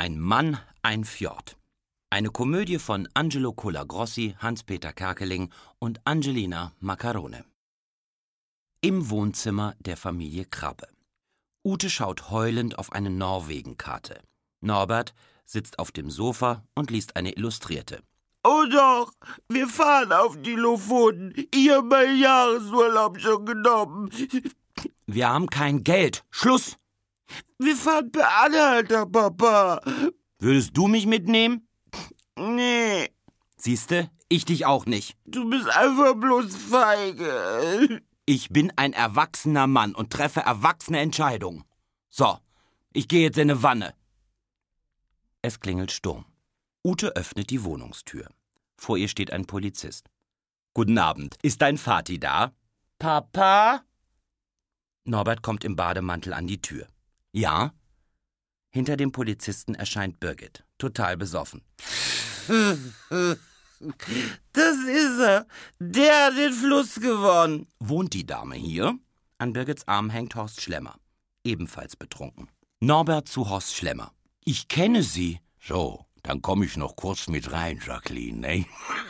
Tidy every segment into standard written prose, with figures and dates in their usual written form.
Ein Mann, ein Fjord. Eine Komödie von Angelo Colagrossi, Hans-Peter Kerkeling und Angelina Maccarone. Im Wohnzimmer der Familie Krabbe. Ute schaut heulend auf eine Norwegen-Karte. Norbert sitzt auf dem Sofa und liest eine Illustrierte. Oh doch, wir fahren auf die Lofoten. Ich habe meinen Jahresurlaub schon genommen. Wir haben kein Geld. Schluss! Wir fahren per Anhalter, Papa. Würdest du mich mitnehmen? Nee, Siehste, ich dich auch nicht. du bist einfach bloß feige. Ich bin ein erwachsener Mann und treffe erwachsene Entscheidungen. So, ich gehe jetzt in eine Wanne. Es klingelt Sturm. Ute öffnet die Wohnungstür. Vor ihr steht ein Polizist. Guten Abend, ist dein Vati da? Papa? Norbert kommt im Bademantel an die Tür. Ja? Hinter dem Polizisten erscheint Birgit, total besoffen. Das ist er. Der hat den Fluss gewonnen. Wohnt die Dame hier? An Birgits Arm hängt Horst Schlemmer, ebenfalls betrunken. Norbert zu Horst Schlemmer. Ich kenne Sie. So, dann komme ich noch kurz mit rein, Jacqueline, ne?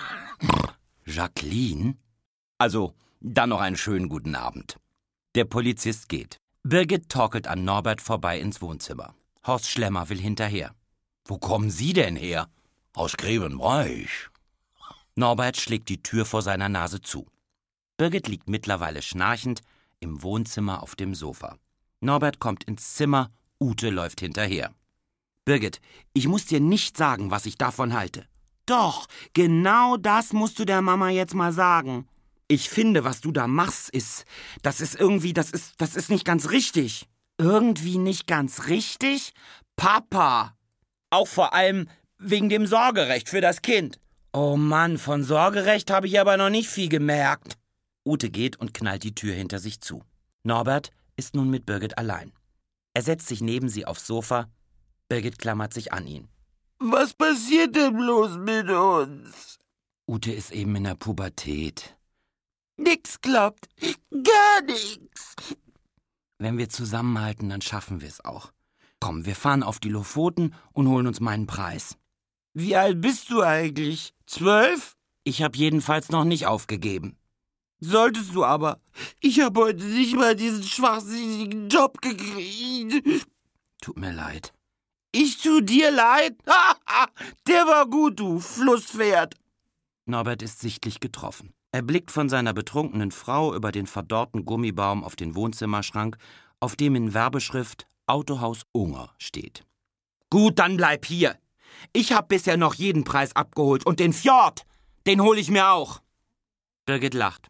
Jacqueline? Also, dann noch einen schönen guten Abend. Der Polizist geht. Birgit torkelt an Norbert vorbei ins Wohnzimmer. Horst Schlemmer will hinterher. Wo kommen Sie denn her? Aus Grevenbroich. Norbert schlägt die Tür vor seiner Nase zu. Birgit liegt mittlerweile schnarchend im Wohnzimmer auf dem Sofa. Norbert kommt ins Zimmer, Ute läuft hinterher. Birgit, ich muss dir nicht sagen, was ich davon halte. Doch, genau das musst du der Mama jetzt mal sagen. Ich finde, was du da machst, das ist nicht ganz richtig. Irgendwie nicht ganz richtig? Papa! Auch vor allem wegen dem Sorgerecht für das Kind. Oh Mann, von Sorgerecht habe ich aber noch nicht viel gemerkt. Ute geht und knallt die Tür hinter sich zu. Norbert ist nun mit Birgit allein. Er setzt sich neben sie aufs Sofa. Birgit klammert sich an ihn. Was passiert denn bloß mit uns? Ute ist eben in der Pubertät. Nix klappt. Gar nix. Wenn wir zusammenhalten, dann schaffen wir es auch. Komm, wir fahren auf die Lofoten und holen uns meinen Preis. Wie alt bist du eigentlich? 12? Ich habe jedenfalls noch nicht aufgegeben. Solltest du aber. Ich habe heute nicht mal diesen schwachsinnigen Job gekriegt. Tut mir leid. Ich tu dir leid? Der war gut, du Flusspferd. Norbert ist sichtlich getroffen. Er blickt von seiner betrunkenen Frau über den verdorrten Gummibaum auf den Wohnzimmerschrank, auf dem in Werbeschrift Autohaus Unger steht. Gut, dann bleib hier. Ich hab bisher noch jeden Preis abgeholt und den Fjord, den hol ich mir auch. Birgit lacht.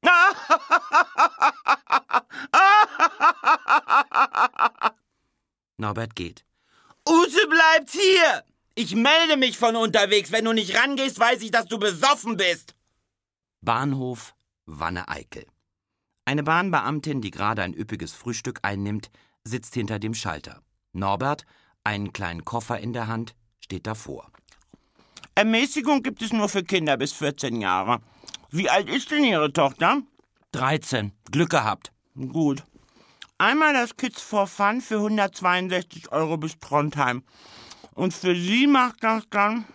Norbert geht. Ute bleibt hier. Ich melde mich von unterwegs. Wenn du nicht rangehst, weiß ich, dass du besoffen bist. Bahnhof Wanne-Eickel. Eine Bahnbeamtin, die gerade ein üppiges Frühstück einnimmt, sitzt hinter dem Schalter. Norbert, einen kleinen Koffer in der Hand, steht davor. Ermäßigung gibt es nur für Kinder bis 14 Jahre. Wie alt ist denn Ihre Tochter? 13. Glück gehabt. Gut. Einmal das Kids for Fun für 162 € bis Trondheim. Und für Sie macht das dann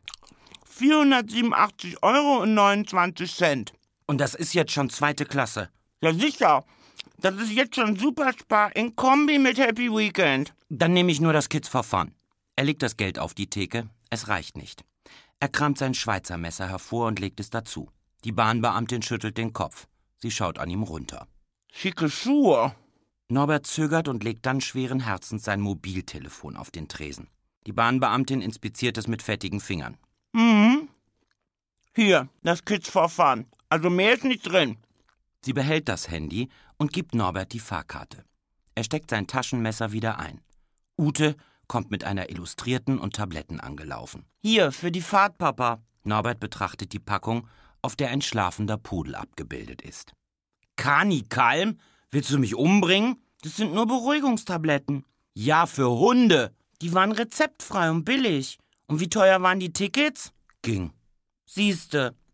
487,29 €. Und das ist jetzt schon 2. Klasse. Ja, sicher. Das ist jetzt schon super Spar in Kombi mit Happy Weekend. Dann nehme ich nur das Kids for Fun. Er legt das Geld auf die Theke. Es reicht nicht. Er kramt sein Schweizer Messer hervor und legt es dazu. Die Bahnbeamtin schüttelt den Kopf. Sie schaut an ihm runter. Schicke Schuhe. Norbert zögert und legt dann schweren Herzens sein Mobiltelefon auf den Tresen. Die Bahnbeamtin inspiziert es mit fettigen Fingern. Hier, das Kids for Fun. Also mehr ist nicht drin. Sie behält das Handy und gibt Norbert die Fahrkarte. Er steckt sein Taschenmesser wieder ein. Ute kommt mit einer Illustrierten und Tabletten angelaufen. Hier, für die Fahrt, Papa. Norbert betrachtet die Packung, auf der ein schlafender Pudel abgebildet ist. Kanikalm? Willst du mich umbringen? Das sind nur Beruhigungstabletten. Ja, für Hunde. Die waren rezeptfrei und billig. Und wie teuer waren die Tickets? Ging. Siehste.